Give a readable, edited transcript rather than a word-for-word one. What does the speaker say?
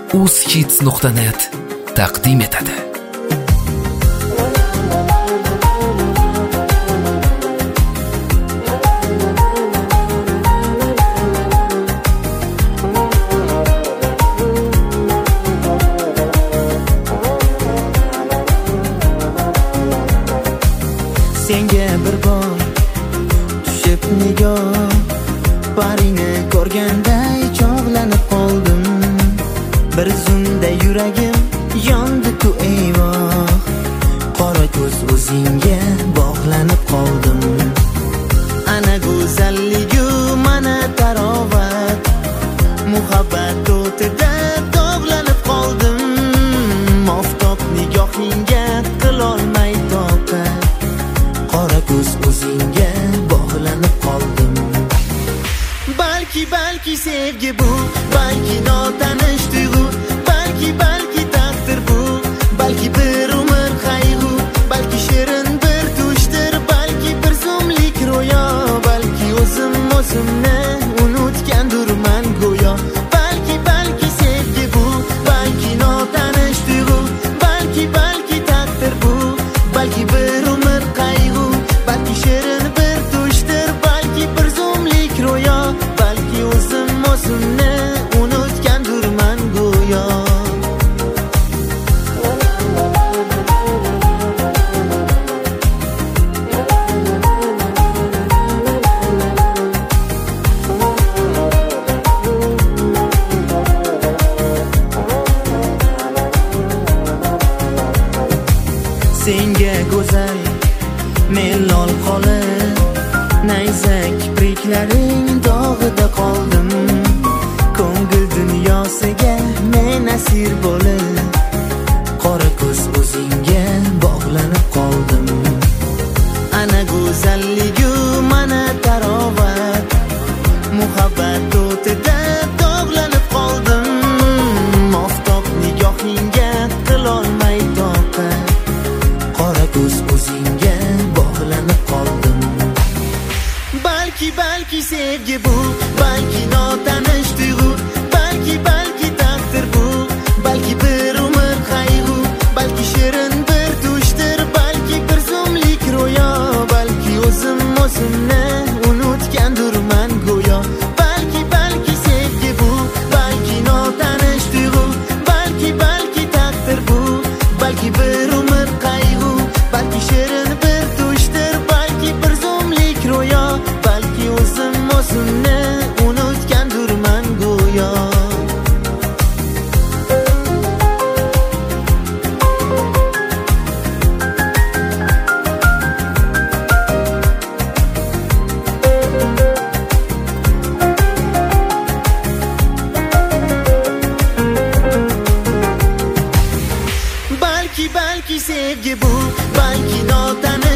uzhits.net taqdim etadi. Senga bir bor tushib nigoh, baringni ko'rganday chog'lanib qoldim. Bir zumda yuragim yondi-ku eyvoh, qora ko'z o'zingga bog'lanib qoldim. Ana go'zalligu mana tarovat, muhabbat o'tida dog'lanib qoldim. Oftob nigohingga qilolmay toqat, qora ko'z o'zingga bog'lanib qoldim. Balki sevgi bu, balki notanish tuyg'u, balki taqdir bu, balki bir umr qayg'u, balki shirin bir tushdir, balki bir zumlik ro'yo, balki o'zimni unutgandurman go'yo. Balki sevgi bu, balki notanish tuyg'u, balki taqdir bu, balki bir umr qayg'u, balki shirin bir tushdir, balki bir zumlik ro'yo, balki o'zimni unutgandurman go'yo. Senga go'zal men lol qolib, nayzak kipriklaring dog'ida qoldim. Ko'ngil dunyosiga men asir bo'lib, qora ko'z o'zingga bog'lanib qoldim. Ana go'zalligu mana tarovat, muhabbat o'tida dog'lanib qoldim. Oftob nigohingga qilolmay toqat, qora ko'z o'zingga bog'lanib qoldim. Balki sevgi bu, balki notanish tuyg'u, balki taqdir bu, balki bir umr qayg'u, balki shirin bir tushdir, balki bir zumlik ro'yo, balki o'zimni unutgandurman go'yo. Balki sevgi bu, balki notanish tuyg'u, balki taqdir bu, balki bir umr qayg'u, balki shirin bir tushdir, balki bir zumlik ro'yo, balki o'zimni unutgandurman go'yo. Balki sevgi bu, balki notanish